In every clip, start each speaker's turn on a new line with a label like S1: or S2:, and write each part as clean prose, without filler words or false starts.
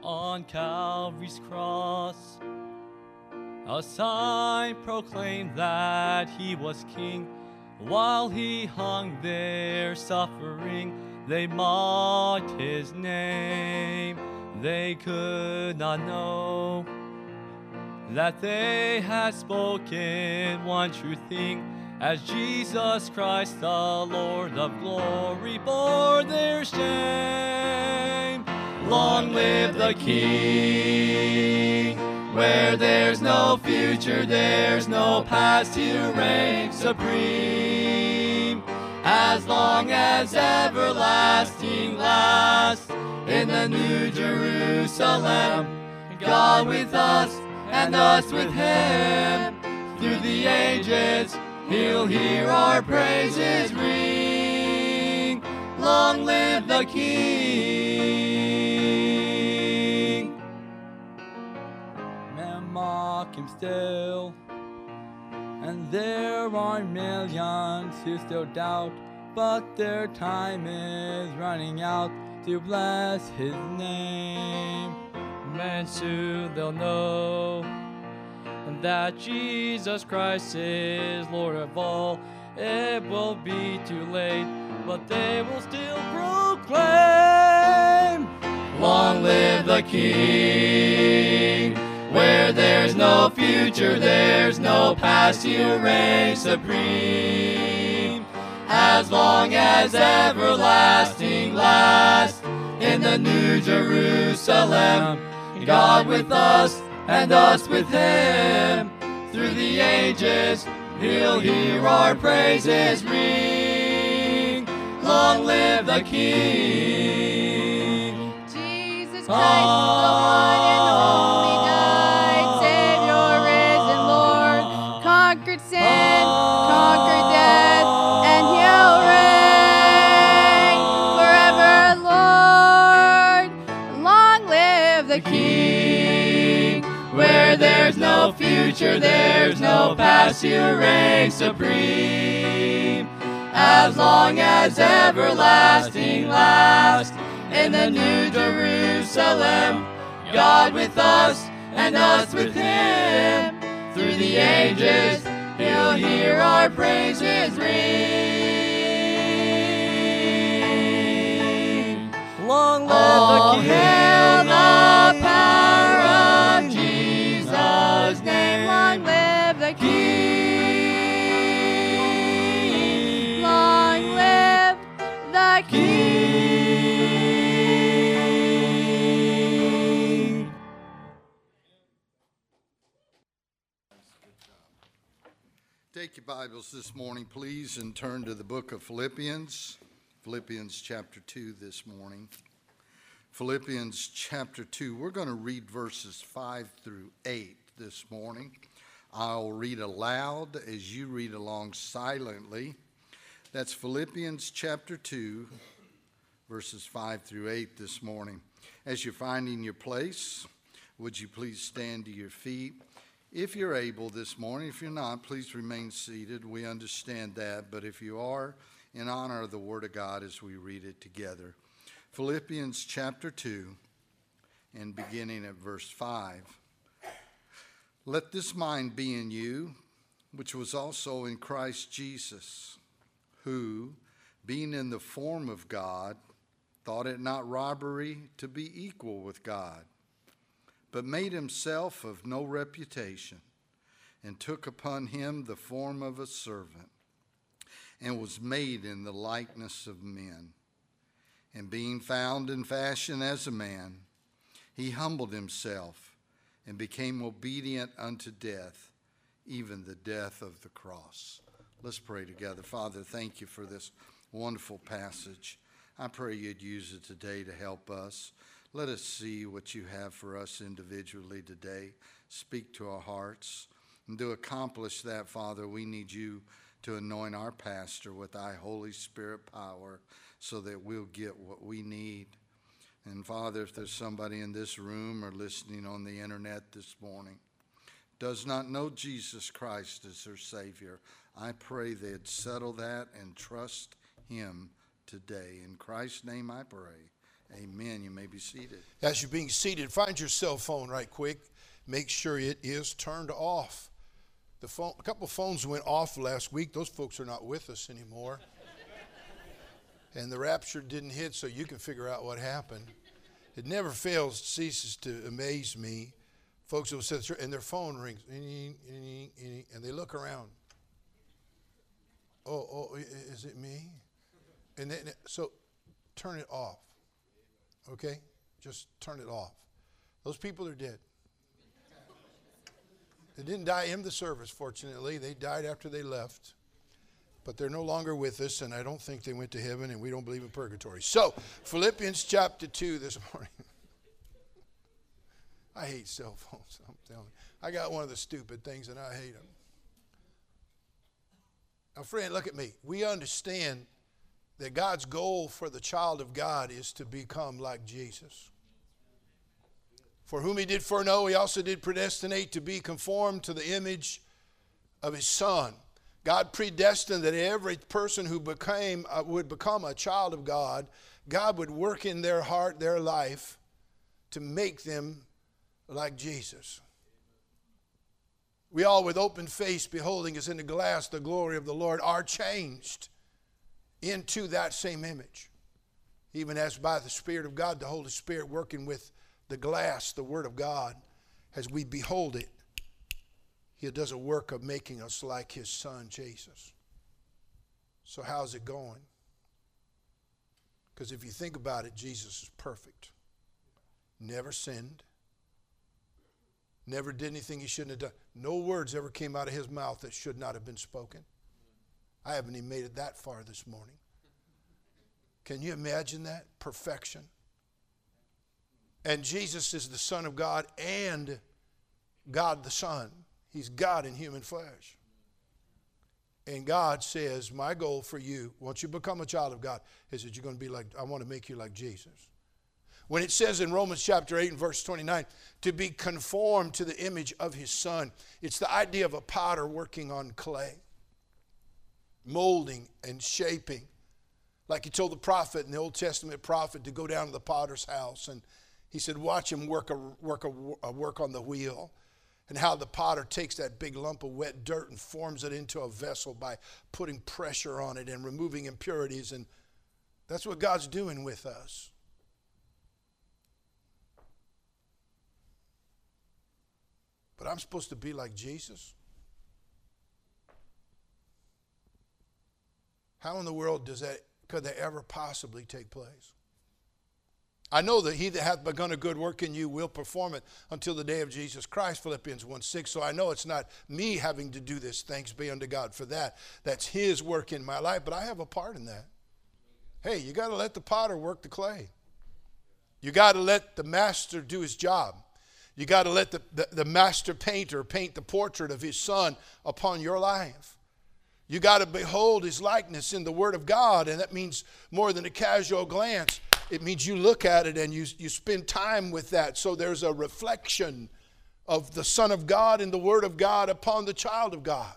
S1: on Calvary's cross. A sign proclaimed that he was king. While he hung there suffering, they mocked his name. They could not know that they had spoken one true thing, as Jesus Christ, the Lord of glory, bore their shame. Long live the King! Where there's no future, there's no past, He'll reign supreme. As long as everlasting lasts, in the New Jerusalem, God with us and us with Him. Through the ages, He'll hear our praises ring. Long live the King! Men mock Him still, and there are millions who still doubt, but their time is running out to bless His name. Men soon they'll know that Jesus Christ is Lord of all. It will be too late, but they will still proclaim. Long live the King! Where there's no future, there's no past, He'll reign supreme. As long as everlasting lasts, in the New Jerusalem, God with us and us with Him. Through the ages, He'll hear our praises ring. Long live the King!
S2: Jesus Christ, the one and only died, Savior, risen Lord, conquered sin, conquered death, and He'll reign forever, Lord. Long live the King! Where there's no future, there's no past, He'll reign supreme. As long as everlasting lasts, in the New Jerusalem, God with us and us with Him. Through the ages, He'll hear our praises ring. Long live the King! Hail the power of Jesus' name. Long live the King! Long live the King!
S3: Take your Bibles this morning, please, and turn to the book of Philippians. Philippians chapter 2 this morning. Philippians chapter 2. We're going to read verses 5 through 8 this morning. I'll read aloud as you read along silently. That's Philippians chapter 2, verses 5 through 8 this morning. As you're finding your place, would you please stand to your feet? If you're able this morning, if you're not, please remain seated. We understand that, but if you are, in honor of the Word of God as we read it together. Philippians chapter 2, and beginning at verse 5. Let this mind be in you, which was also in Christ Jesus, who, being in the form of God, thought it not robbery to be equal with God, but made himself of no reputation, and took upon him the form of a servant, and was made in the likeness of men. And being found in fashion as a man, he humbled himself, and became obedient unto death, even the death of the cross. Let's pray together. Father, thank you for this wonderful passage. I pray you'd use it today to help us. Let us see what you have for us individually today. Speak to our hearts. And to accomplish that, Father, we need you to anoint our pastor with thy Holy Spirit power so that we'll get what we need. And Father, if there's somebody in this room or listening on the internet this morning, does not know Jesus Christ as their Savior, I pray they'd settle that and trust him today. In Christ's name I pray. Amen. You may be seated.
S4: As you're being seated, find your cell phone right quick. Make sure it is turned off. A couple of phones went off last week. Those folks are not with us anymore. And the rapture didn't hit, so you can figure out what happened. It never ceases to amaze me. Folks will sit and their phone rings, and they look around. Oh, is it me? And then, so turn it off. Okay? Just turn it off. Those people are dead. They didn't die in the service, fortunately. They died after they left. But they're no longer with us, and I don't think they went to heaven, and we don't believe in purgatory. So, Philippians chapter 2 this morning. I hate cell phones, I'm telling you. I got one of the stupid things, and I hate them. Now, friend, look at me. We understand that God's goal for the child of God is to become like Jesus. For whom he did foreknow, he also did predestinate to be conformed to the image of his Son. God predestined that every person who would become a child of God, God would work in their heart, their life, to make them like Jesus. We all with open face beholding as in a glass the glory of the Lord are changed into that same image. Even as by the Spirit of God, the Holy Spirit working with the glass, the Word of God, as we behold it, He does a work of making us like His Son, Jesus. So how's it going? Because if you think about it, Jesus is perfect. Never sinned. Never did anything He shouldn't have done. No words ever came out of His mouth that should not have been spoken. I haven't even made it that far this morning. Can you imagine that? Perfection. And Jesus is the Son of God and God the Son. He's God in human flesh. And God says, my goal for you, once you become a child of God, is that you're going to be like, I want to make you like Jesus. When it says in Romans chapter 8 and verse 29, to be conformed to the image of His Son, it's the idea of a potter working on clay, molding and shaping. Like He told the prophet in the Old Testament prophet to go down to the potter's house, and He said, watch him work on the wheel, and how the potter takes that big lump of wet dirt and forms it into a vessel by putting pressure on it and removing impurities. And that's what God's doing with us. But I'm supposed to be like Jesus? How in the world could that ever possibly take place? I know that he that hath begun a good work in you will perform it until the day of Jesus Christ, Philippians 1:6. So I know it's not me having to do this. Thanks be unto God for that. That's His work in my life, but I have a part in that. Hey, you got to let the potter work the clay. You got to let the master do his job. You got to let the master painter paint the portrait of his Son upon your life. You got to behold His likeness in the Word of God, and that means more than a casual glance. It means you look at it and you spend time with that. So there's a reflection of the Son of God and the Word of God upon the child of God.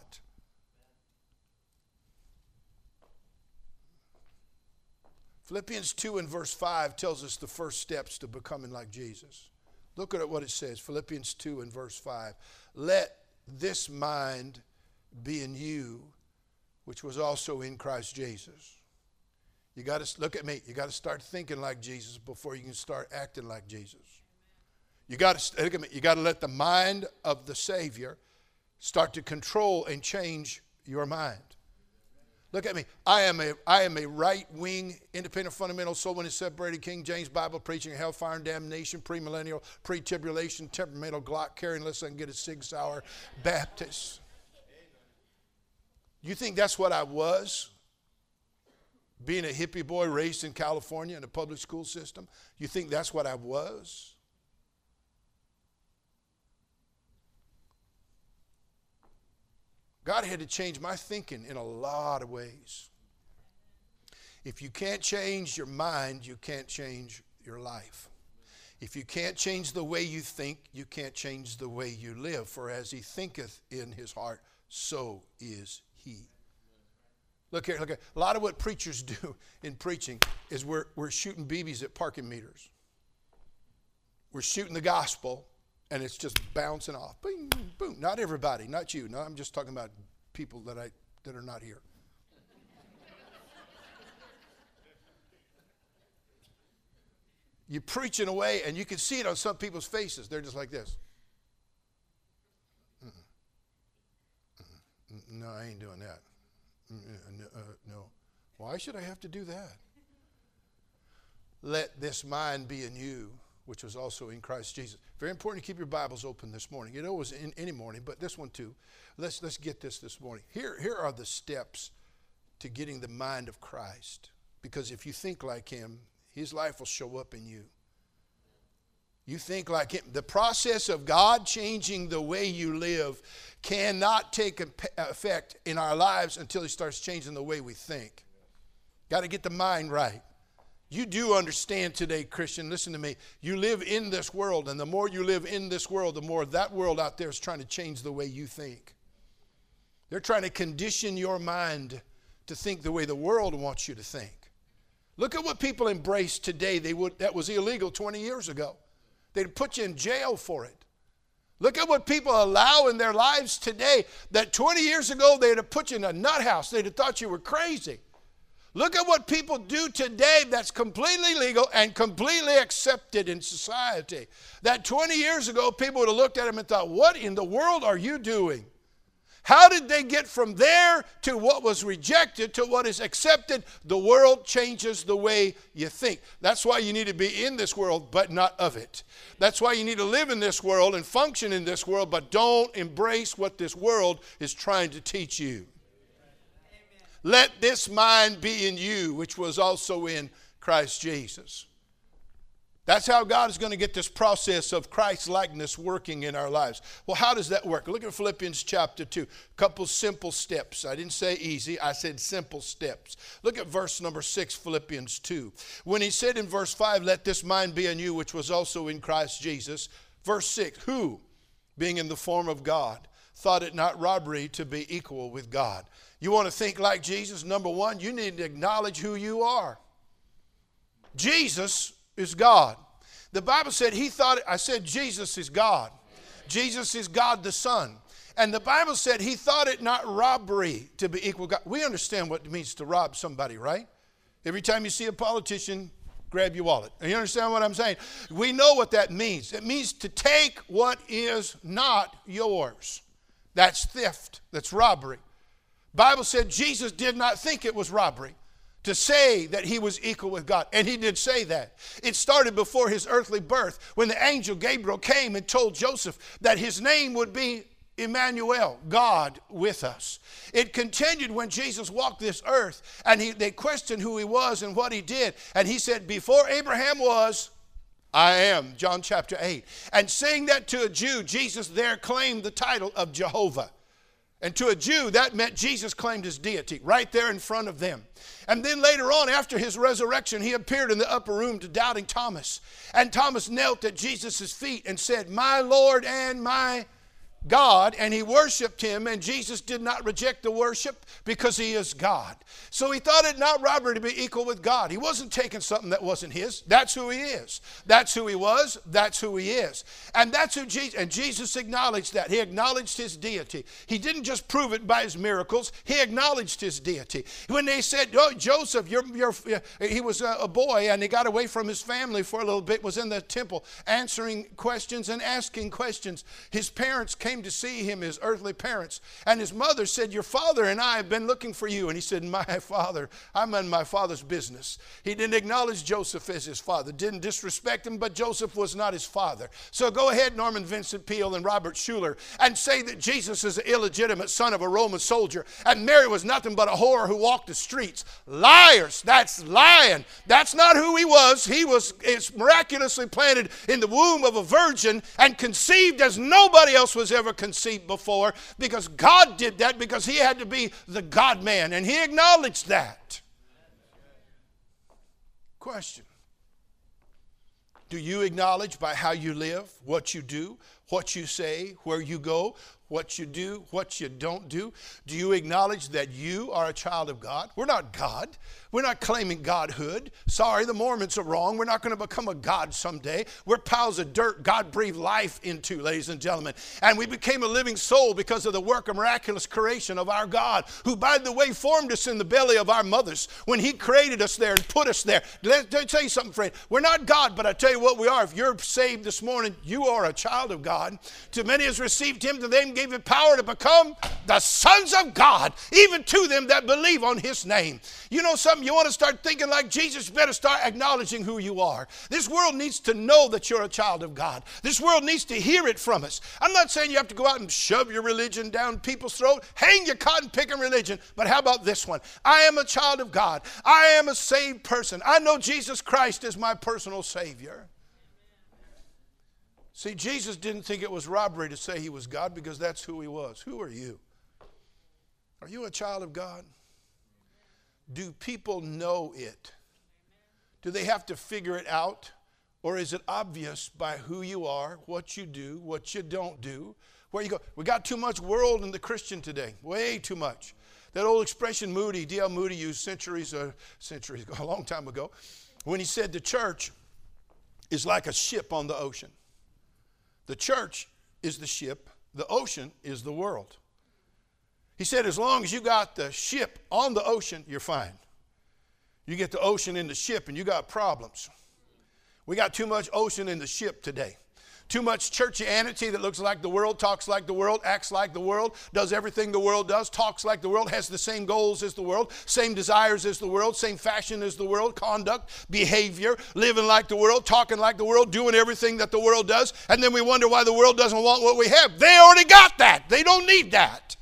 S4: Philippians 2 and verse 5 tells us the first steps to becoming like Jesus. Look at what it says, Philippians 2 and verse 5. Let this mind be in you, which was also in Christ Jesus. You got to look at me. You got to start thinking like Jesus before you can start acting like Jesus. You got to look at me. You got to let the mind of the Savior start to control and change your mind. Look at me. I am a right-wing, independent, fundamental, soul-winning, separated, King James Bible preaching, hellfire and damnation, premillennial, pre-tribulation, temperamental, Glock carrying, unless I can get a Sig Sauer Baptist. You think that's what I was? Being a hippie boy raised in California in a public school system? You think that's what I was? God had to change my thinking in a lot of ways. If you can't change your mind, you can't change your life. If you can't change the way you think, you can't change the way you live. For as he thinketh in his heart, so is he. Look here, look here. A lot of what preachers do in preaching is we're shooting BBs at parking meters. We're shooting the gospel, and it's just bouncing off. Boom, boom. Not everybody, not you. No, I'm just talking about people that are not here. You're preaching away, and you can see it on some people's faces. They're just like this. No, I ain't doing that. No. Why should I have to do that? Let this mind be in you, which was also in Christ Jesus. Very important to keep your Bibles open this morning. You know it was in any morning, but this one too. Let's get this morning. Here are the steps to getting the mind of Christ. Because if you think like him, his life will show up in you. You think like him. The process of God changing the way you live cannot take effect in our lives until he starts changing the way we think. Got to get the mind right. You do understand today, Christian, listen to me. You live in this world, and the more you live in this world, the more that world out there is trying to change the way you think. They're trying to condition your mind to think the way the world wants you to think. Look at what people embrace today. That was illegal 20 years ago. They'd put you in jail for it. Look at what people allow in their lives today that 20 years ago they'd have put you in a nut house. They'd have thought you were crazy. Look at what people do today that's completely legal and completely accepted in society. That 20 years ago people would have looked at them and thought, what in the world are you doing? How did they get from there to what was rejected to what is accepted? The world changes the way you think. That's why you need to be in this world, but not of it. That's why you need to live in this world and function in this world, but don't embrace what this world is trying to teach you. Amen. Let this mind be in you, which was also in Christ Jesus. That's how God is going to get this process of Christ-likeness working in our lives. Well, how does that work? Look at Philippians chapter 2. A couple simple steps. I didn't say easy. I said simple steps. Look at verse number 6, Philippians 2. When he said in verse 5, let this mind be in you, which was also in Christ Jesus. Verse 6, who, being in the form of God, thought it not robbery to be equal with God. You want to think like Jesus? Number one, you need to acknowledge who you are. Jesus is God. The Bible said I said Jesus is God. Jesus is God the Son. And the Bible said he thought it not robbery to be equal with God. We understand what it means to rob somebody, right? Every time you see a politician, grab your wallet. And you understand what I'm saying? We know what that means. It means to take what is not yours. That's theft. That's robbery. The Bible said Jesus did not think it was robbery to say that he was equal with God. And he did say that. It started before his earthly birth when the angel Gabriel came and told Joseph that his name would be Emmanuel, God with us. It continued when Jesus walked this earth and they questioned who he was and what he did. And he said, before Abraham was, I am. John chapter 8. And saying that to a Jew, Jesus there claimed the title of Jehovah. And to a Jew, that meant Jesus claimed his deity right there in front of them. And then later on, after his resurrection, he appeared in the upper room to doubting Thomas. And Thomas knelt at Jesus' feet and said, my Lord and my God, and he worshiped him, and Jesus did not reject the worship because he is God. So he thought it not robbery to be equal with God. He wasn't taking something that wasn't his. That's who he is. That's who he was. That's who he is. And that's who Jesus, and Jesus acknowledged that. He acknowledged his deity. He didn't just prove it by his miracles. He acknowledged his deity. When they said, oh, Joseph, he was a boy, and he got away from his family for a little bit, was in the temple answering questions and asking questions. His parents came to see him, his earthly parents, and his mother said, your father and I have been looking for you. And he said, my father, I'm in my father's business. He didn't acknowledge Joseph as his father, didn't disrespect him, but Joseph was not his father. So go ahead, Norman Vincent Peale and Robert Schuller, and say that Jesus is an illegitimate son of a Roman soldier and Mary was nothing but a whore who walked the streets. Liars. That's lying. That's not who he was. He was miraculously planted in the womb of a virgin and conceived as nobody else was ever conceived before, because God did that, because he had to be the God-man, and he acknowledged that. Question: do you acknowledge by how you live, what you do, what you say, where you go, what you do, what you don't do? Do you acknowledge that you are a child of God? We're not God. We're not claiming godhood. Sorry, the Mormons are wrong. We're not going to become a God someday. We're piles of dirt God breathed life into, ladies and gentlemen. And we became a living soul because of the work of miraculous creation of our God, who, by the way, formed us in the belly of our mothers when He created us there and put us there. Let me tell you something, friend. We're not God, but I tell you what we are. If you're saved this morning, you are a child of God. To many as received Him, to them gave Him power to become the sons of God, even to them that believe on His name. You know something? You want to start thinking like Jesus, you better start acknowledging who you are. This world needs to know that you're a child of God. This world needs to hear it from us. I'm not saying you have to go out and shove your religion down people's throat, hang your cotton picking religion, but how about this one? I am a child of God. I am a saved person. I know Jesus Christ is my personal Savior. See, Jesus didn't think it was robbery to say He was God because that's who He was. Who are you? Are you a child of God? Do people know it? Do they have to figure it out? Or is it obvious by who you are, what you do, what you don't do, where you go? We got too much world in the Christian today, way too much. That old expression Moody, D.L. Moody used a long time ago, when he said the church is like a ship on the ocean. The church is the ship, the ocean is the world. He said, as long as you got the ship on the ocean, you're fine. You get the ocean in the ship and you got problems. We got too much ocean in the ship today. Too much churchianity that looks like the world, talks like the world, acts like the world, does everything the world does, talks like the world, has the same goals as the world, same desires as the world, same fashion as the world, conduct, behavior, living like the world, talking like the world, doing everything that the world does. And then we wonder why the world doesn't want what we have. They already got that. They don't need that.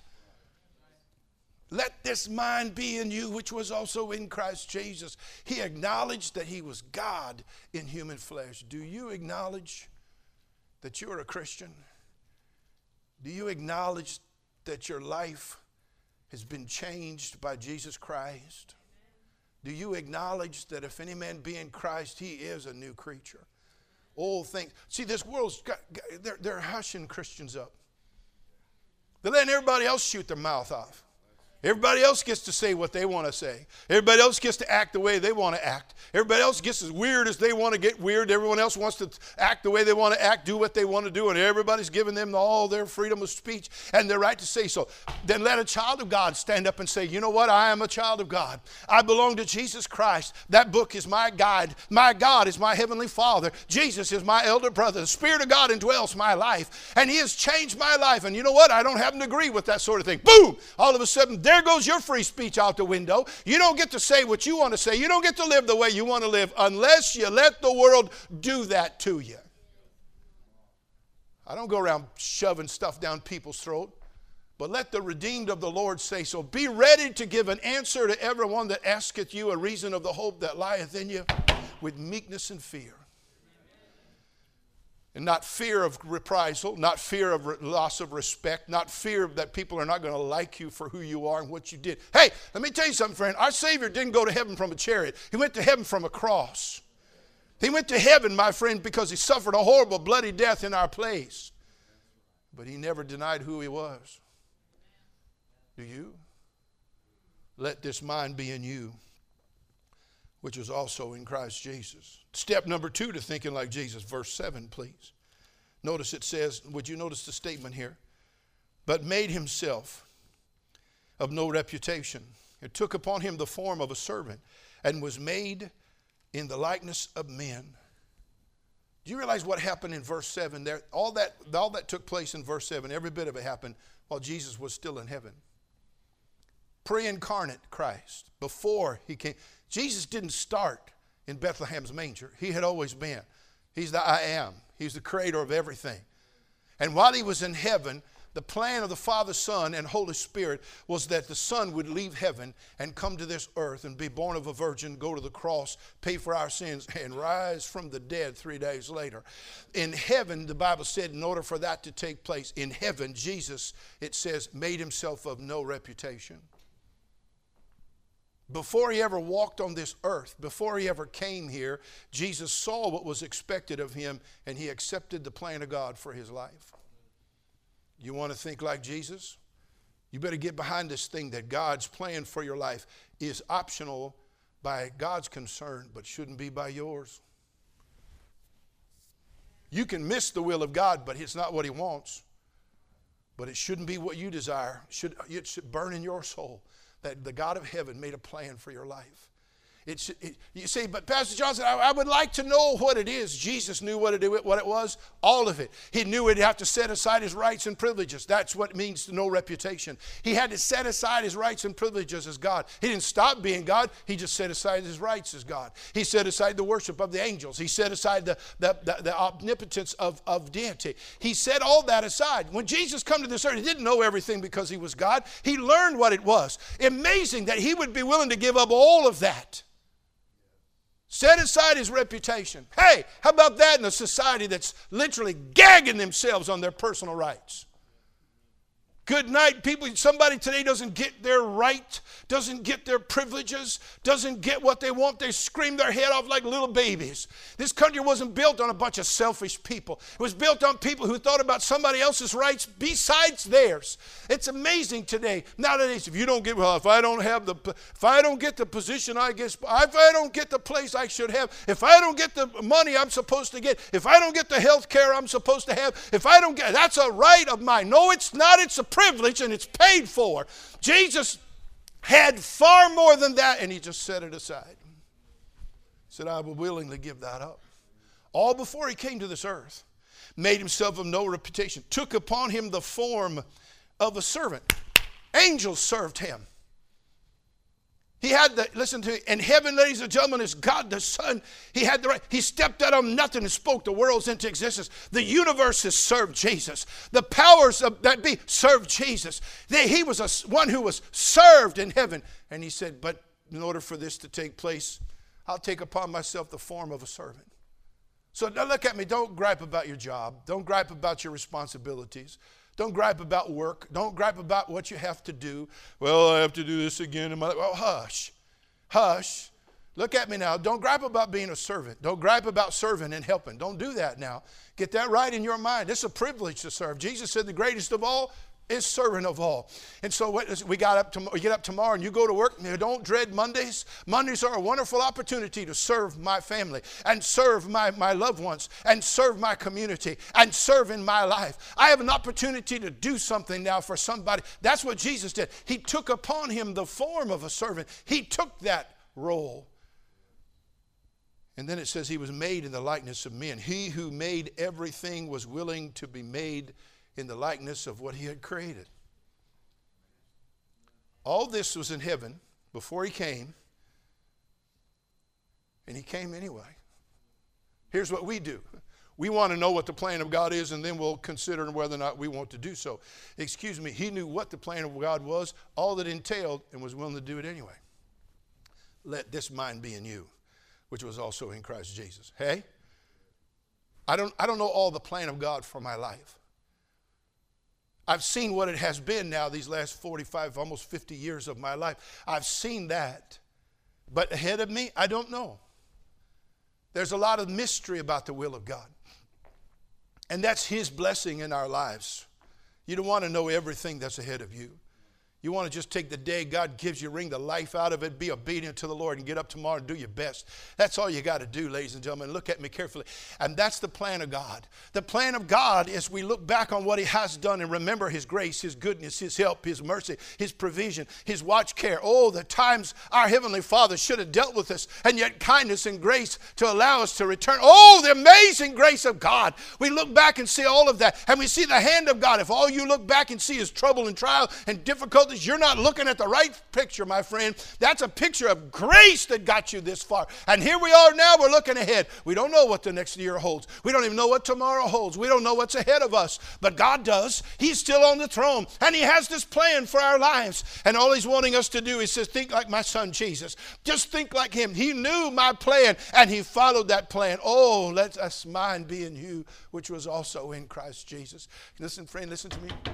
S4: Let this mind be in you, which was also in Christ Jesus. He acknowledged that He was God in human flesh. Do you acknowledge that you're a Christian? Do you acknowledge that your life has been changed by Jesus Christ? Do you acknowledge that if any man be in Christ, he is a new creature? Old things. See, this world's they're hushing Christians up. They're letting everybody else shoot their mouth off. Everybody else gets to say what they want to say. Everybody else gets to act the way they want to act. Everybody else gets as weird as they want to get weird. Everyone else wants to act the way they want to act, do what they want to do, and everybody's giving them all their freedom of speech and their right to say so. Then let a child of God stand up and say, you know what? I am a child of God. I belong to Jesus Christ. That book is my guide. My God is my heavenly Father. Jesus is my elder brother. The Spirit of God indwells my life, and He has changed my life. And you know what? I don't happen to agree with that sort of thing. Boom! All of a sudden, there goes your free speech out the window. You don't get to say what you want to say. You don't get to live the way you want to live unless you let the world do that to you. I don't go around shoving stuff down people's throat, but let the redeemed of the Lord say so. Be ready to give an answer to everyone that asketh you a reason of the hope that lieth in you with meekness and fear. And not fear of reprisal, not fear of loss of respect, not fear that people are not going to like you for who you are and what you did. Hey, let me tell you something, friend. Our Savior didn't go to heaven from a chariot. He went to heaven from a cross. He went to heaven, my friend, because He suffered a horrible, bloody death in our place. But He never denied who He was. Do you? Let this mind be in you, which was also in Christ Jesus. Step number 2 to thinking like Jesus, verse 7, please. Notice it says, would you notice the statement here? But made Himself of no reputation, and took upon Him the form of a servant, and was made in the likeness of men. Do you realize what happened in verse 7 there? All that took place in verse 7, every bit of it happened while Jesus was still in heaven. Pre-incarnate Christ, before He came. Jesus didn't start in Bethlehem's manger. He had always been. He's the I am. He's the creator of everything. And while He was in heaven, the plan of the Father, Son, and Holy Spirit was that the Son would leave heaven and come to this earth and be born of a virgin, go to the cross, pay for our sins, and rise from the dead 3 days later. In heaven, the Bible said, in order for that to take place, in heaven, Jesus, it says, made Himself of no reputation. Before he ever walked on this earth, before he ever came here, Jesus saw what was expected of him, and he accepted the plan of God for his life. You want to think like Jesus? You better get behind this thing that God's plan for your life is optional by God's concern, but shouldn't be by yours. You can miss the will of God, but it's not what he wants. But it shouldn't be what you desire. It should burn in your soul that the God of heaven made a plan for your life. You say, but Pastor Johnson, I would like to know what it is. Jesus knew what it was, all of it. He knew he'd have to set aside his rights and privileges. That's what it means to know reputation. He had to set aside his rights and privileges as God. He didn't stop being God. He just set aside his rights as God. He set aside the worship of the angels. He set aside the omnipotence of deity. He set all that aside. When Jesus came to this earth, he didn't know everything because he was God. He learned what it was. Amazing that he would be willing to give up all of that. Set aside his reputation. Hey, how about that in a society that's literally gagging themselves on their personal rights? Good night, people. Somebody today doesn't get their right, doesn't get their privileges, doesn't get what they want. They scream their head off like little babies. This country wasn't built on a bunch of selfish people. It was built on people who thought about somebody else's rights besides theirs. It's amazing today. Nowadays, if I don't get the position I guess, if I don't get the place I should have, if I don't get the money I'm supposed to get, if I don't get the health care I'm supposed to have, if I don't get, that's a right of mine. No, it's not. It's a privilege, and it's paid for. Jesus had far more than that, and he just set it aside. He said, I will willingly give that up. All before he came to this earth, made himself of no reputation, took upon him the form of a servant. Angels served him. He had the, listen to me, in heaven, ladies and gentlemen, is God the Son. He had the right. He stepped out of nothing and spoke the worlds into existence. The universe has served Jesus. The powers of that be served Jesus. He was one who was served in heaven. And he said, but in order for this to take place, I'll take upon myself the form of a servant. So now look at me. Don't gripe about your job. Don't gripe about your responsibilities. Don't gripe about work. Don't gripe about what you have to do. Well, I have to do this again. Well, hush. Hush. Look at me now. Don't gripe about being a servant. Don't gripe about serving and helping. Don't do that now. Get that right in your mind. It's a privilege to serve. Jesus said the greatest of all is servant of all. And so we get up tomorrow and you go to work and you don't dread Mondays. Mondays are a wonderful opportunity to serve my family and serve my loved ones and serve my community and serve in my life. I have an opportunity to do something now for somebody. That's what Jesus did. He took upon him the form of a servant. He took that role. And then it says he was made in the likeness of men. He who made everything was willing to be made in the likeness of what he had created. All this was in heaven before he came, and he came anyway. Here's what we do. We want to know what the plan of God is, and then we'll consider whether or not we want to do so. Excuse me, he knew what the plan of God was, all that entailed, and was willing to do it anyway. Let this mind be in you, which was also in Christ Jesus. Hey, I don't know all the plan of God for my life. I've seen what it has been now these last 45, almost 50 years of my life. I've seen that. But ahead of me, I don't know. There's a lot of mystery about the will of God. And that's his blessing in our lives. You don't want to know everything that's ahead of you. You want to just take the day God gives you, wring the life out of it, be obedient to the Lord, and get up tomorrow and do your best. That's all you got to do, ladies and gentlemen. Look at me carefully. And that's the plan of God. The plan of God is we look back on what he has done and remember his grace, his goodness, his help, his mercy, his provision, his watch care. Oh, the times our Heavenly Father should have dealt with us, and yet kindness and grace to allow us to return. Oh, the amazing grace of God. We look back and see all of that, and we see the hand of God. If all you look back and see is trouble and trial and difficulty, you're not looking at the right picture, my friend. That's a picture of grace that got you this far. And here we are now, we're looking ahead. We don't know what the next year holds. We don't even know what tomorrow holds. We don't know what's ahead of us. But God does. He's still on the throne. And he has this plan for our lives. And all he's wanting us to do is to think like my son Jesus. Just think like him. He knew my plan and he followed that plan. Oh, let us mind be in you, which was also in Christ Jesus. Listen, friend, listen to me.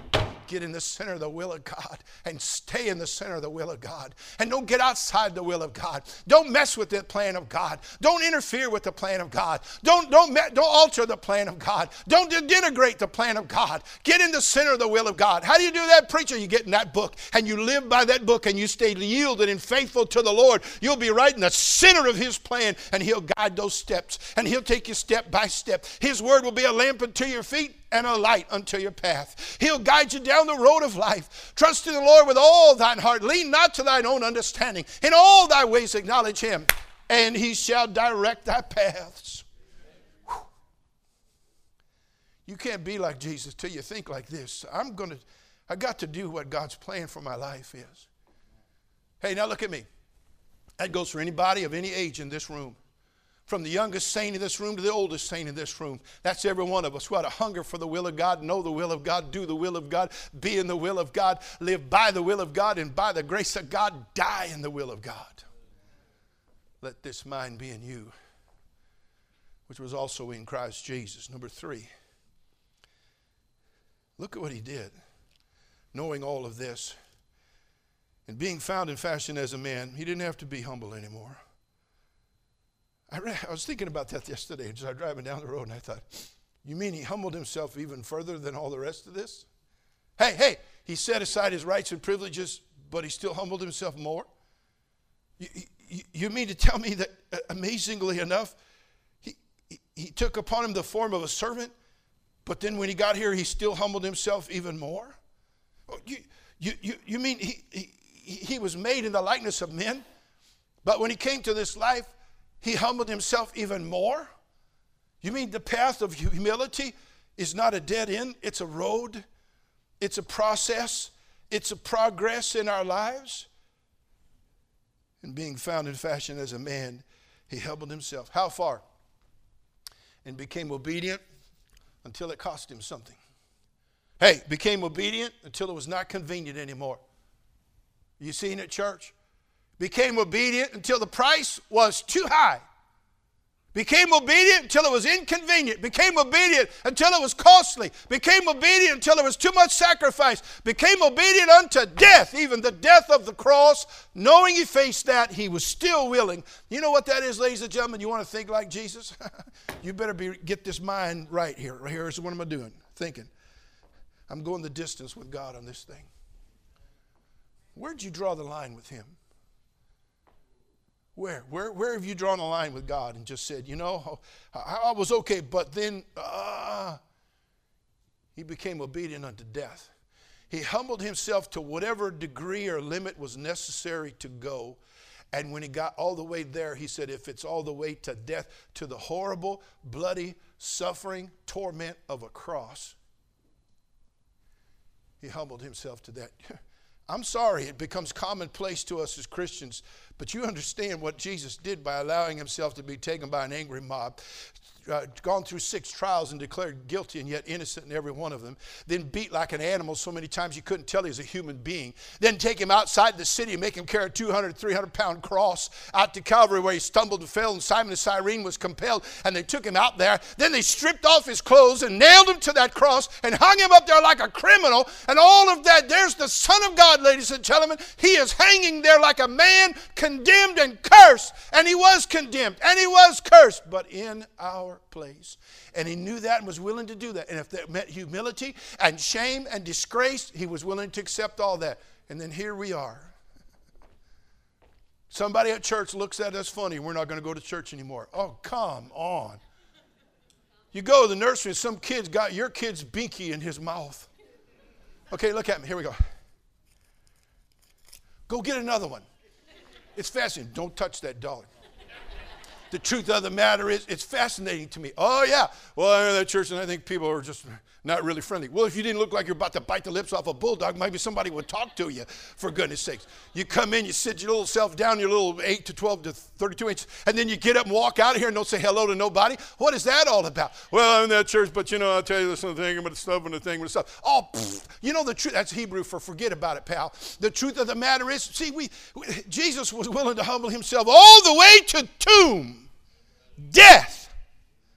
S4: get in the center of the will of God and stay in the center of the will of God. And don't get outside the will of God. Don't mess with the plan of God. Don't interfere with the plan of God. Don't alter the plan of God. Don't denigrate the plan of God. Get in the center of the will of God. How do you do that, preacher? You get in that book and you live by that book and you stay yielded and faithful to the Lord. You'll be right in the center of His plan, and He'll guide those steps, and He'll take you step by step. His word will be a lamp unto your feet and a light unto your path. He'll guide you down the road of life. Trust in the Lord with all thine heart. Lean not to thine own understanding. In all thy ways acknowledge Him, and He shall direct thy paths. Whew. You can't be like Jesus till you think like this. I got to do what God's plan for my life is. Hey, now look at me. That goes for anybody of any age in this room. From the youngest saint in this room to the oldest saint in this room. That's every one of us who ought to hunger for the will of God, know the will of God, do the will of God, be in the will of God, live by the will of God, and by the grace of God, die in the will of God. Let this mind be in you, which was also in Christ Jesus. Number 3. Look at what He did. Knowing all of this, and being found in fashion as a man, He didn't have to be humble anymore. I was thinking about that yesterday as I was driving down the road, and I thought, you mean He humbled Himself even further than all the rest of this? Hey, He set aside His rights and privileges, but He still humbled Himself more? You mean to tell me that, amazingly enough, he took upon Him the form of a servant, but then when He got here, He still humbled Himself even more? You mean he was made in the likeness of men, but when He came to this life, He humbled Himself even more? You mean the path of humility is not a dead end? It's a road. It's a process. It's a progress in our lives. And being found in fashion as a man, He humbled Himself. How far? And became obedient until it cost Him something. Hey, became obedient until it was not convenient anymore. You seen it, church? Became obedient until the price was too high. Became obedient until it was inconvenient. Became obedient until it was costly. Became obedient until there was too much sacrifice. Became obedient unto death, even the death of the cross. Knowing He faced that, He was still willing. You know what that is, ladies and gentlemen? You want to think like Jesus? You better get this mind right here. Right here is what am I doing? Thinking. I'm going the distance with God on this thing. Where'd you draw the line with Him? Where have you drawn a line with God and just said, you know, I was okay, but then He became obedient unto death. He humbled Himself to whatever degree or limit was necessary to go. And when He got all the way there, He said, if it's all the way to death, to the horrible, bloody, suffering, torment of a cross, He humbled Himself to that. I'm sorry it becomes commonplace to us as Christians, but you understand what Jesus did by allowing Himself to be taken by an angry mob, gone through 6 trials and declared guilty and yet innocent in every one of them, then beat like an animal so many times you couldn't tell he was a human being, then take Him outside the city and make Him carry a 200, 300-pound cross out to Calvary where He stumbled and fell, and Simon of Cyrene was compelled, and they took Him out there. Then they stripped off His clothes and nailed Him to that cross and hung Him up there like a criminal, and all of that. There's the Son of God, ladies and gentlemen. He is hanging there like a man condemned and cursed, and He was condemned and He was cursed, but in our place. And He knew that and was willing to do that. And if that meant humility and shame and disgrace, He was willing to accept all that. And then here we are. Somebody at church looks at us funny. We're not going to go to church anymore. Oh, come on. You go to the nursery and some kid's got your kid's binky in his mouth. Okay, look at me. Here we go. Go get another one. It's fascinating. Don't touch that dog. The truth of the matter is, it's fascinating to me. Oh, yeah. Well, I'm in that church, and I think people are just not really friendly. Well, if you didn't look like you're about to bite the lips off a bulldog, maybe somebody would talk to you, for goodness sakes. You come in, you sit your little self down, your little 8 to 12 to 32 inches, and then you get up and walk out of here and don't say hello to nobody. What is that all about? Well, I'm in that church, but, you know, I'll tell you this thing about the stuff and the thing with the stuff. Oh, you know the truth. That's Hebrew for forget about it, pal. The truth of the matter is, see, Jesus was willing to humble Himself all the way to tomb. Death.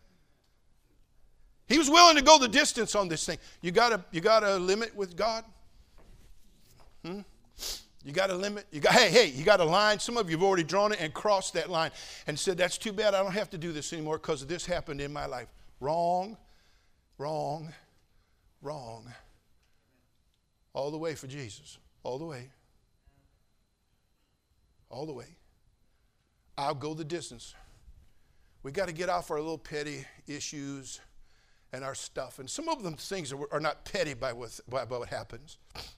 S4: He was willing to go the distance on this thing. You got a limit with God? You got a limit. You got, hey, you got a line. Some of you have already drawn it and crossed that line and said, that's too bad. I don't have to do this anymore because this happened in my life. Wrong, wrong, wrong. All the way for Jesus. All the way. All the way. I'll go the distance. We got to get off our little petty issues and our stuff. And some of them things are not petty by what happens.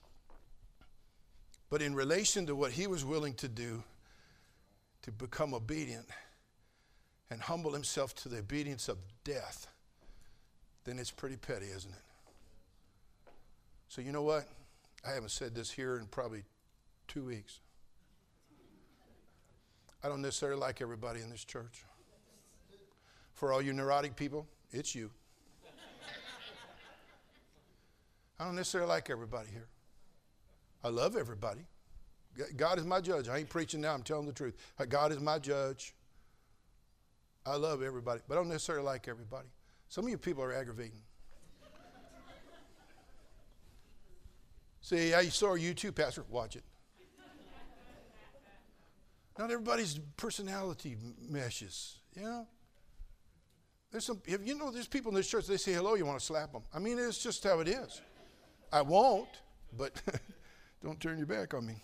S4: But in relation to what he was willing to do to become obedient and humble himself to the obedience of death, then it's pretty petty, isn't it? So you know what? I haven't said this here in probably 2 weeks. I don't necessarily like everybody in this church. For all you neurotic people, it's you. I don't necessarily like everybody here. I love everybody. God is my judge. I ain't preaching now. I'm telling the truth. God is my judge. I love everybody, but I don't necessarily like everybody. Some of you people are aggravating. See, I saw you too, Pastor. Watch it. Not everybody's personality meshes, you know. There's people in this church, they say hello, you want to slap them. I mean, it's just how it is. I won't, but don't turn your back on me.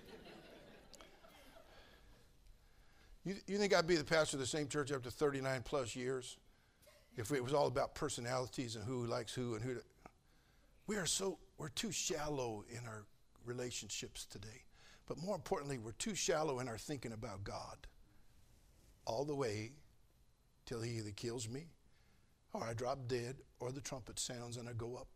S4: You think I'd be the pastor of the same church after 39 plus years if it was all about personalities and who likes who and who? We're too shallow in our relationships today. But more importantly, we're too shallow in our thinking about God. All the way till he either kills me or I drop dead or the trumpet sounds and I go up.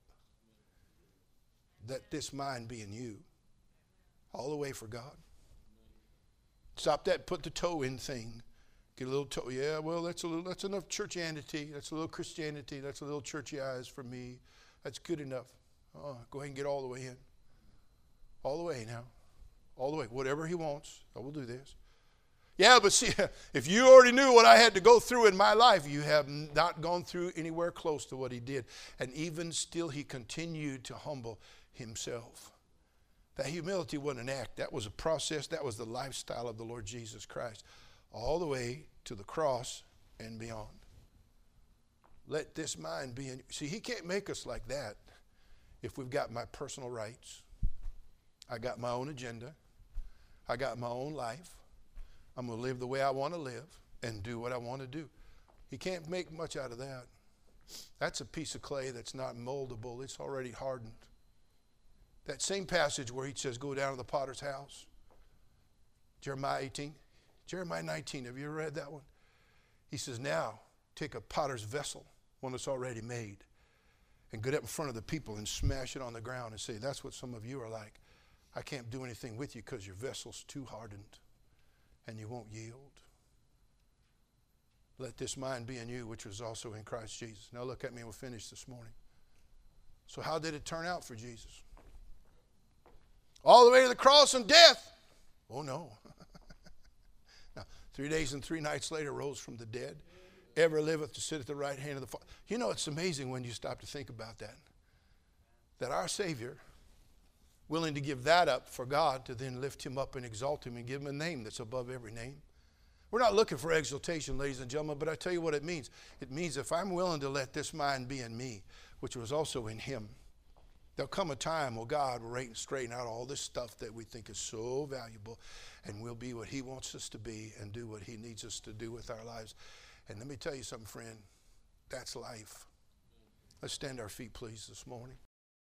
S4: Let this mind be in you. All the way for God. Stop that put the toe in thing. Get a little toe. Yeah, well, that's enough churchianity. That's a little Christianity. That's a little churchy eyes for me. That's good enough. Go ahead and get all the way in. All the way now. All the way. Whatever he wants, I will do this. Yeah, but see, if you already knew what I had to go through in my life, you have not gone through anywhere close to what he did. And even still, he continued to humble himself. That humility wasn't an act. That was a process. That was the lifestyle of the Lord Jesus Christ. All the way to the cross and beyond. Let this mind be in you. See, he can't make us like that if we've got my personal rights. I got my own agenda. I got my own life. I'm going to live the way I want to live and do what I want to do. He can't make much out of that. That's a piece of clay that's not moldable. It's already hardened. That same passage where he says, go down to the potter's house. Jeremiah 18. Jeremiah 19. Have you ever read that one? He says, now take a potter's vessel, one that's already made, and get up in front of the people and smash it on the ground and say, that's what some of you are like. I can't do anything with you because your vessel's too hardened and you won't yield. Let this mind be in you, which was also in Christ Jesus. Now look at me and we'll finish this morning. So how did it turn out for Jesus? All the way to the cross and death? Oh no. Now, 3 days and 3 nights later rose from the dead. Ever liveth to sit at the right hand of the Father. You know, it's amazing when you stop to think about that. That our Savior, willing to give that up for God to then lift him up and exalt him and give him a name that's above every name. We're not looking for exaltation, ladies and gentlemen, but I tell you what it means. It means if I'm willing to let this mind be in me, which was also in him, there'll come a time where God will straighten out all this stuff that we think is so valuable, and we'll be what he wants us to be and do what he needs us to do with our lives. And let me tell you something, friend. That's life. Let's stand our feet, please, this morning.